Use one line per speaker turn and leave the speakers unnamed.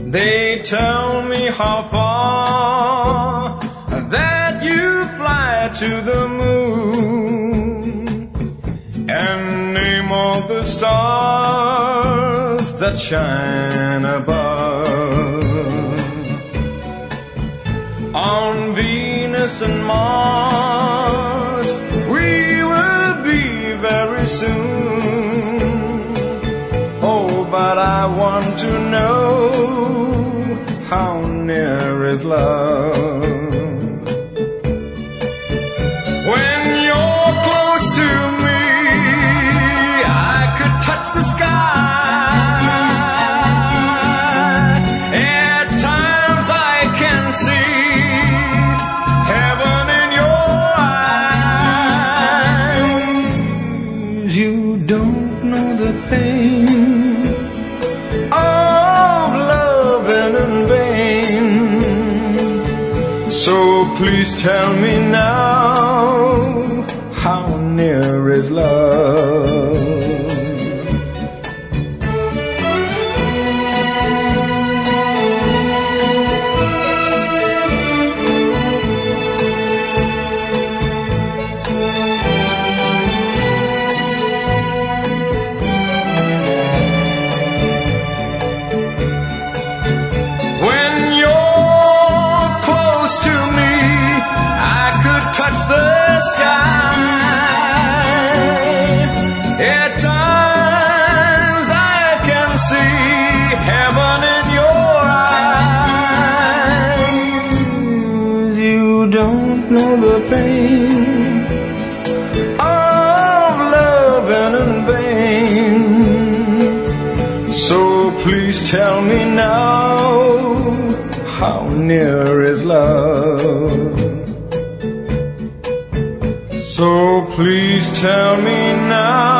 They tell me how far that you fly to the moon, and name all the stars that shine above. On Venus and Mars we will be very soon. Oh, but I want to know, how near is love? When you're close to me, I could touch the sky. At times I can see heaven in your eyes. You don't know the pain of loving in vain. So please tell me now, how near is love? Touch the sky. At times I can see heaven in your eyes. You don't know the pain of loving in vain. So please tell me now, how near is love? So please tell me now,